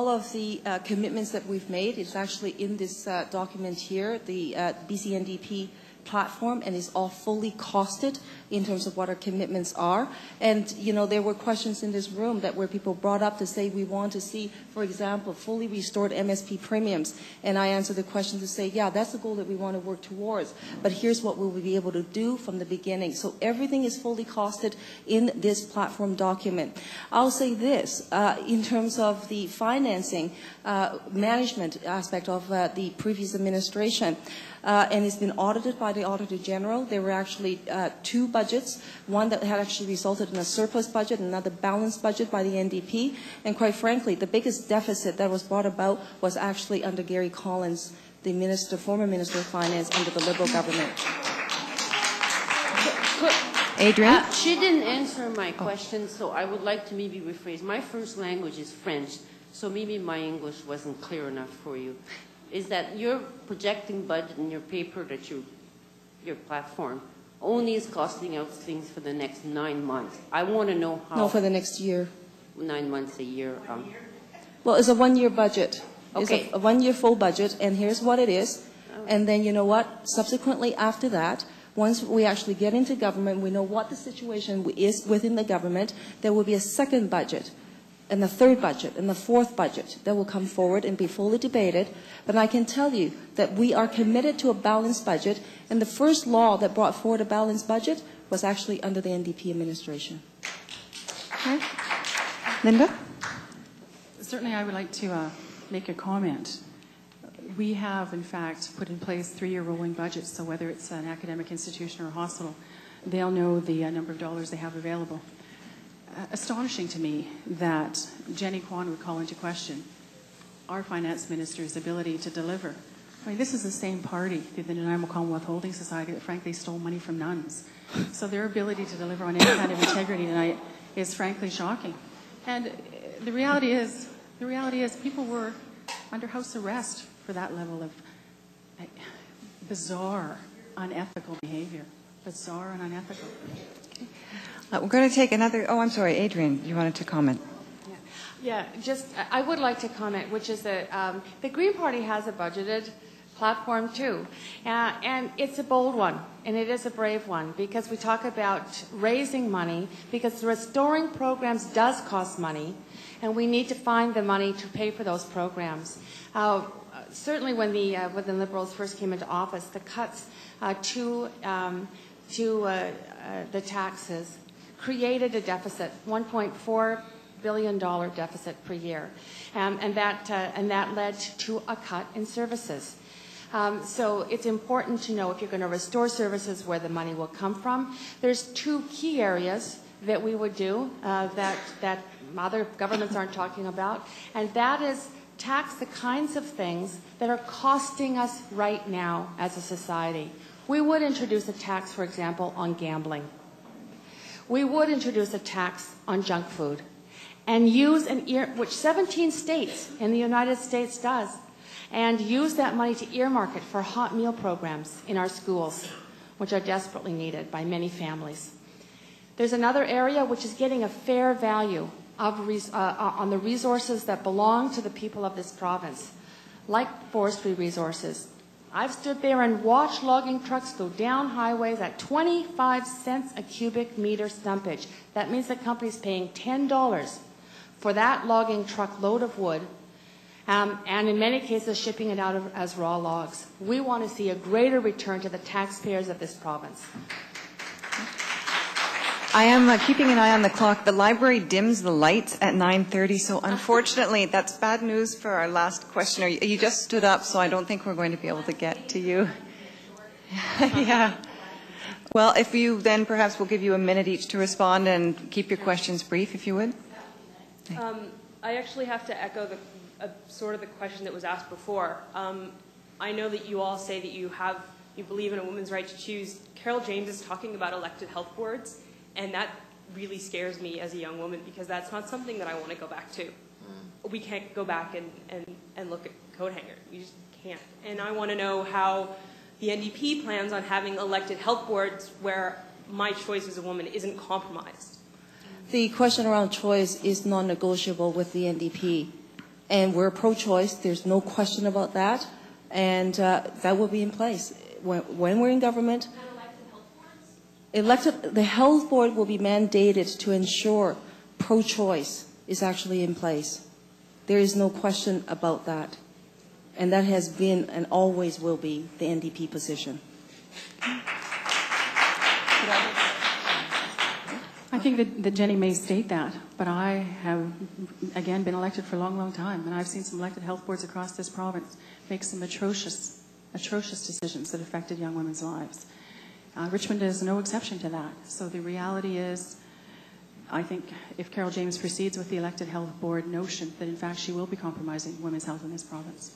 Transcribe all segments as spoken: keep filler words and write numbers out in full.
of the uh, commitments that we've made is actually in this uh, document here, the uh, B C N D P platform, and is all fully costed in terms of what our commitments are. And, you know, there were questions in this room that where people brought up to say we want to see, for example, fully restored M S P premiums. And I answered the question to say, yeah, that's the goal that we want to work towards. But here's what we'll be able to do from the beginning. So everything is fully costed in this platform document. I'll say this, uh, in terms of the financing uh, management aspect of uh, the previous administration, Uh, and it's been audited by the Auditor General. There were actually uh, two budgets, one that had actually resulted in a surplus budget, another balanced budget by the N D P. And quite frankly, the biggest deficit that was brought about was actually under Gary Collins, the minister, former Minister of Finance under the Liberal government. Adrienne? Uh, she didn't answer my question, so I would like to maybe rephrase. My first language is French, so maybe my English wasn't clear enough for you. Is that you're projecting budget in your paper that you, your platform only is costing out things for the next nine months. I want to know how. No, for the next year. Nine months a year. Um. Well, it's a one-year budget. Okay. It's a, a one-year full budget, and here's what it is. And then, you know what, subsequently after that, once we actually get into government, we know what the situation is within the government, there will be a second budget, and the third budget, and the fourth budget that will come forward and be fully debated. But I can tell you that we are committed to a balanced budget, and the first law that brought forward a balanced budget was actually under the N D P administration. Okay. Linda? Certainly I would like to uh, make a comment. We have, in fact, put in place three-year rolling budgets, so whether it's an academic institution or a hospital, they'll know the uh, number of dollars they have available. Uh, astonishing to me that Jenny Kwan would call into question our finance minister's ability to deliver. I mean, this is the same party, the Nanaimo Commonwealth Holding Society, that frankly stole money from nuns. So their ability to deliver on any kind of integrity tonight is frankly shocking. And the reality is, the reality is people were under house arrest for that level of bizarre, unethical behavior. Bizarre and unethical. Uh, we're going to take another, oh, I'm sorry, Adrienne, you wanted to comment. Yeah, just, I would like to comment, which is that um, the Green Party has a budgeted platform too. Uh, and it's a bold one, and it is a brave one, because we talk about raising money, because restoring programs does cost money, and we need to find the money to pay for those programs. Uh, certainly when the, uh, when the Liberals first came into office, the cuts uh, to, um, to uh, uh, the taxes created a deficit, one point four billion dollar deficit per year, um, and that uh, and that led to a cut in services. Um, so it's important to know if you're going to restore services where the money will come from. There's two key areas that we would do uh, that that other governments aren't talking about, and that is tax the kinds of things that are costing us right now as a society. We would introduce a tax, for example, on gambling. We would introduce a tax on junk food and use an ear, which seventeen states in the United States does, and use that money to earmark it for hot meal programs in our schools, which are desperately needed by many families. There's another area which is getting a fair value of res uh, on the resources that belong to the people of this province, like forestry resources. I've stood there and watched logging trucks go down highways at twenty-five cents a cubic meter stumpage. That means the company's paying ten dollars for that logging truck load of wood, um, and in many cases shipping it out of, as raw logs. We want to see a greater return to the taxpayers of this province. I am uh, keeping an eye on the clock. The library dims the lights at nine thirty, so unfortunately that's bad news for our last questioner. You, you just stood up, so I don't think we're going to be able to get to you. Yeah. Well, if you then perhaps we'll give you a minute each to respond and keep your questions brief, if you would. Um, I actually have to echo the, uh, sort of the question that was asked before. Um, I know that you all say that you have, you believe in a woman's right to choose. Carol James is talking about elected health boards. And that really scares me as a young woman, because that's not something that I want to go back to. Mm. We can't go back and, and, and look at coat hanger. We just can't. And I want to know how the N D P plans on having elected health boards where my choice as a woman isn't compromised. The question around choice is non-negotiable with the N D P. And we're pro-choice. There's no question about that. And uh, that will be in place. When, when we're in government, elected, the health board will be mandated to ensure pro-choice is actually in place. There is no question about that. And that has been and always will be the N D P position. I think that, that Jenny may state that, but I have, again, been elected for a long, long time, and I've seen some elected health boards across this province make some atrocious, atrocious decisions that affected young women's lives. Uh, Richmond is no exception to that. So the reality is, I think if Carol James proceeds with the elected health board notion, that in fact she will be compromising women's health in this province.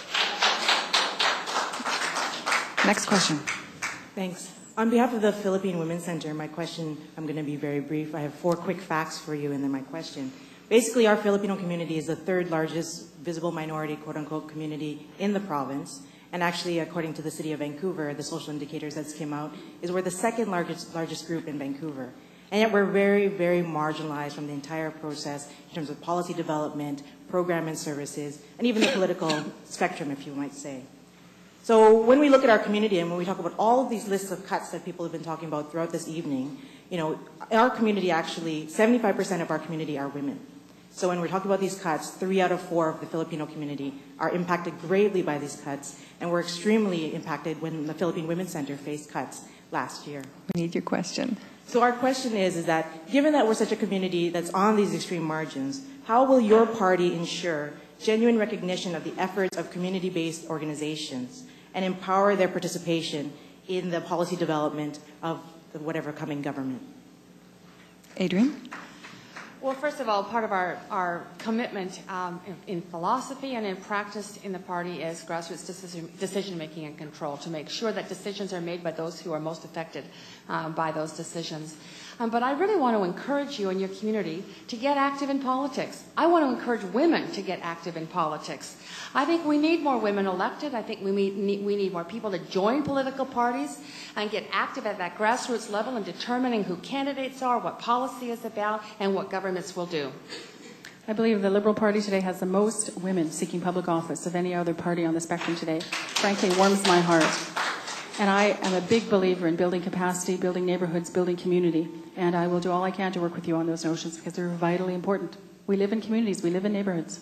Next question. Thanks. On behalf of the Philippine Women's Center, my question, I'm going to be very brief. I have four quick facts for you and then my question. Basically, our Filipino community is the third largest visible minority, quote-unquote, community in the province. And actually, according to the City of Vancouver, the social indicators that came out, is we're the second largest, largest group in Vancouver. And yet we're very, very marginalized from the entire process in terms of policy development, program and services, and even the political spectrum, if you might say. So when we look at our community and when we talk about all of these lists of cuts that people have been talking about throughout this evening, you know, our community actually, seventy-five percent of our community are women. So when we're talking about these cuts, three out of four of the Filipino community are impacted greatly by these cuts, and we're extremely impacted when the Philippine Women's Center faced cuts last year. We need your question. So our question is, is that given that we're such a community that's on these extreme margins, how will your party ensure genuine recognition of the efforts of community-based organizations and empower their participation in the policy development of whatever coming government? Adrienne? Well, first of all, part of our, our commitment um, in, in philosophy and in practice in the party is grassroots decision, decision-making and control, to make sure that decisions are made by those who are most affected um, by those decisions. Um, but I really want to encourage you and your community to get active in politics. I want to encourage women to get active in politics. I think we need more women elected. I think we need, we need more people to join political parties and get active at that grassroots level in determining who candidates are, what policy is about, and what governments will do. I believe the Liberal Party today has the most women seeking public office of any other party on the spectrum today. Frankly, it warms my heart. And I am a big believer in building capacity, building neighborhoods, building community. And I will do all I can to work with you on those notions because they're vitally important. We live in communities. We live in neighborhoods.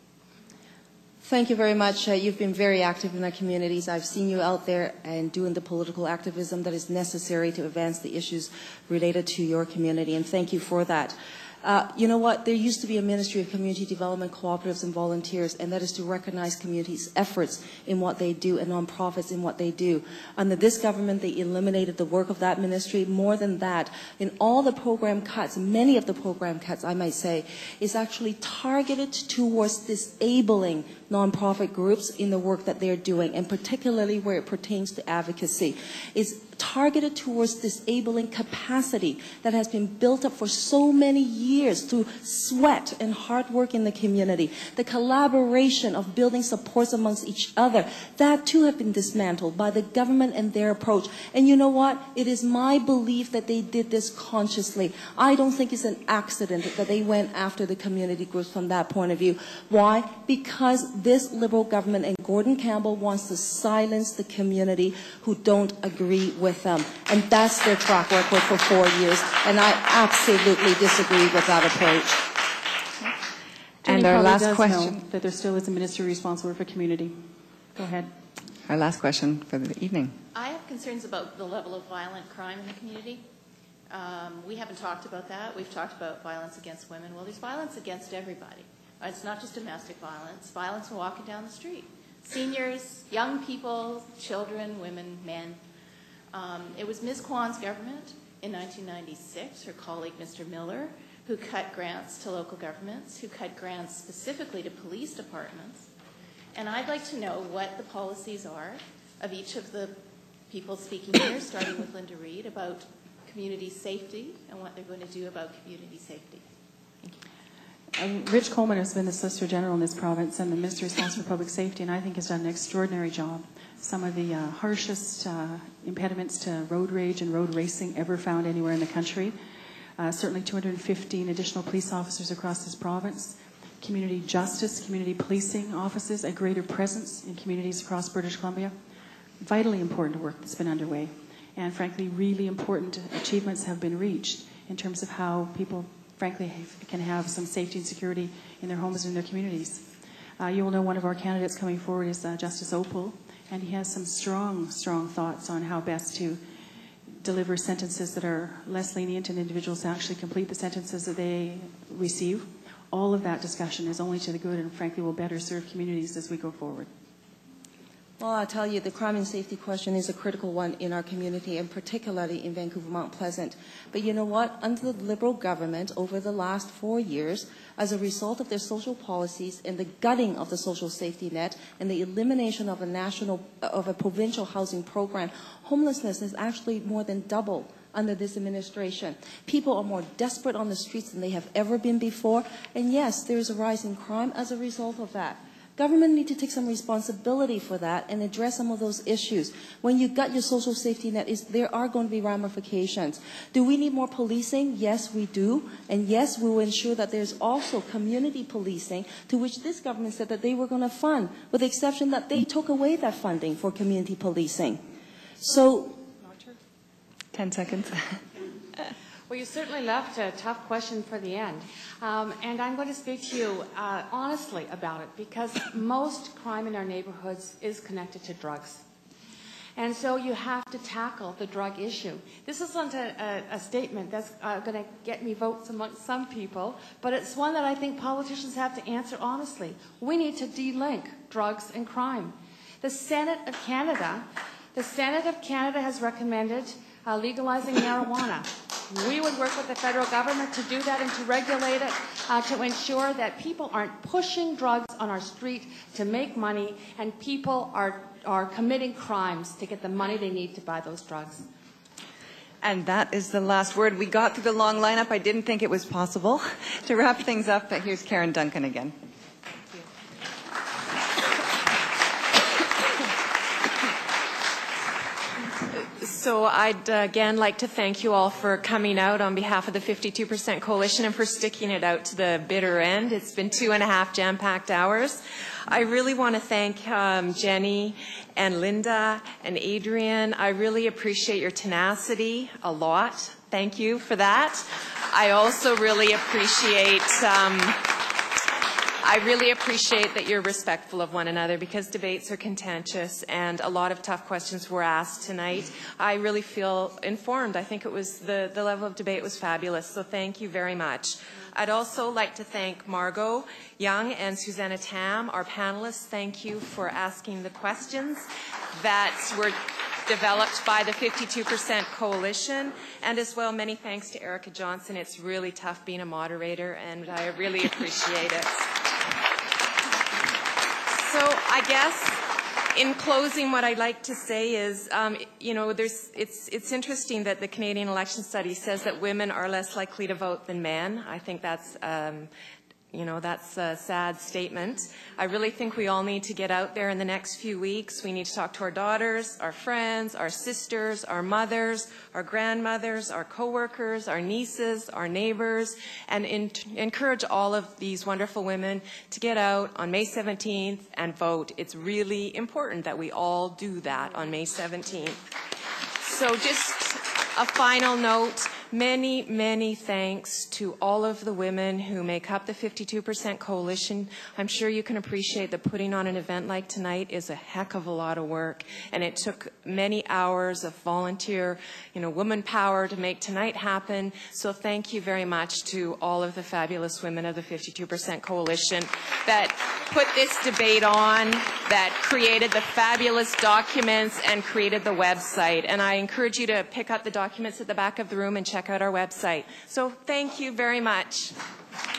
Thank you very much. Uh, you've been very active in our communities. I've seen you out there and doing the political activism that is necessary to advance the issues related to your community, and thank you for that. Uh, you know what? There used to be a Ministry of Community Development, Cooperatives and Volunteers, and that is to recognize communities' efforts in what they do and nonprofits in what they do. Under this government, they eliminated the work of that ministry. More than that, in all the program cuts, many of the program cuts, I might say, is actually targeted towards disabling nonprofit groups in the work that they're doing, and particularly where it pertains to advocacy, is targeted towards disabling capacity that has been built up for so many years through sweat and hard work in the community. The collaboration of building supports amongst each other, that too have been dismantled by the government and their approach. And you know what? It is my belief that they did this consciously. I don't think it's an accident that they went after the community groups from that point of view. Why? Because this Liberal government and Gordon Campbell wants to silence the community who don't agree with them. And that's their track record for four years. And I absolutely disagree with that approach. Jenny And our probably last does question. know that there still is a ministry responsible for community. Go ahead. Our last question for the evening. I have concerns about the level of violent crime in the community. Um, we haven't talked about that. We've talked about violence against women. Well, there's violence against everybody. It's not just domestic violence. Violence when walking down the street. Seniors, young people, children, women, men. Um, it was Miz Kwan's government in nineteen ninety-six, her colleague Mister Miller, who cut grants to local governments, who cut grants specifically to police departments. And I'd like to know what the policies are of each of the people speaking here, starting with Linda Reid, about community safety and what they're going to do about community safety. Thank you. Um, Rich Coleman has been the Solicitor General in this province and the Minister responsible for public safety, and I think has done an extraordinary job. Some of the uh, harshest uh, impediments to road rage and road racing ever found anywhere in the country. Uh, certainly two hundred fifteen additional police officers across this province. community justice, community policing offices, a greater presence in communities across British Columbia. Vitally important work that's been underway. And frankly, really important achievements have been reached in terms of how people, frankly, have, can have some safety and security in their homes and in their communities. Uh, you will know one of our candidates coming forward is uh, Justice Opal, and he has some strong, strong thoughts on how best to deliver sentences that are less lenient and individuals to actually complete the sentences that they receive. All of that discussion is only to the good and frankly will better serve communities as we go forward. Well, I'll tell you, the crime and safety question is a critical one in our community, and particularly in Vancouver Mount Pleasant. But you know what? Under the Liberal government over the last four years, as a result of their social policies and the gutting of the social safety net and the elimination of a national, of a provincial housing program, homelessness has actually more than doubled under this administration. People are more desperate on the streets than they have ever been before. And yes, there is a rise in crime as a result of that. Government need to take some responsibility for that and address some of those issues. When you gut your social safety net, is, there are going to be ramifications. Do we need more policing? Yes, we do. And yes, we will ensure that there's also community policing, to which this government said that they were going to fund, with the exception that they took away that funding for community policing. So, ten seconds. Well, you certainly left a tough question for the end. Um, and I'm going to speak to you uh, honestly about it, because most crime in our neighborhoods is connected to drugs. And so you have to tackle the drug issue. This isn't a, a, a statement that's uh, going to get me votes amongst some people, but it's one that I think politicians have to answer honestly. We need to de-link drugs and crime. The Senate of Canada, the Senate of Canada has recommended uh, legalizing marijuana. We would work with the federal government to do that and to regulate it, uh, to ensure that people aren't pushing drugs on our street to make money, and people are, are committing crimes to get the money they need to buy those drugs. And that is the last word. We got through the long lineup. I didn't think it was possible to wrap things up, but here's Karen Duncan again. So I'd uh, again like to thank you all for coming out on behalf of the fifty-two percent Coalition and for sticking it out to the bitter end. It's been two and a half jam-packed hours. I really want to thank um, Jenny and Linda and Adrian. I really appreciate your tenacity a lot. Thank you for that. I also really appreciate... Um, I really appreciate that you're respectful of one another, because debates are contentious and a lot of tough questions were asked tonight. I really feel informed. I think it was the, the level of debate was fabulous, so thank you very much. I'd also like to thank Margot Young and Susanna Tam, our panelists. Thank you for asking the questions that were developed by the fifty-two percent Coalition, and as well many thanks to Erica Johnson. It's really tough being a moderator, and I really appreciate it. So I guess in closing, what I'd like to say is, um, you know, there's, it's, it's interesting that the Canadian Election Study says that women are less likely to vote than men. I think that's, um, you know, that's a sad statement. I really think we all need to get out there in the next few weeks. We need to talk to our daughters, our friends, our sisters, our mothers, our grandmothers, our coworkers, our nieces, our neighbors, and in encourage all of these wonderful women to get out on May seventeenth and vote. It's really important that we all do that on May seventeenth. So just a final note. Many, many thanks to all of the women who make up the fifty-two percent Coalition. I'm sure you can appreciate that putting on an event like tonight is a heck of a lot of work, and it took many hours of volunteer, you know, woman power to make tonight happen. So thank you very much to all of the fabulous women of the fifty-two percent Coalition that put this debate on, that created the fabulous documents and created the website. And I encourage you to pick up the documents at the back of the room and check out our website. So thank you very much.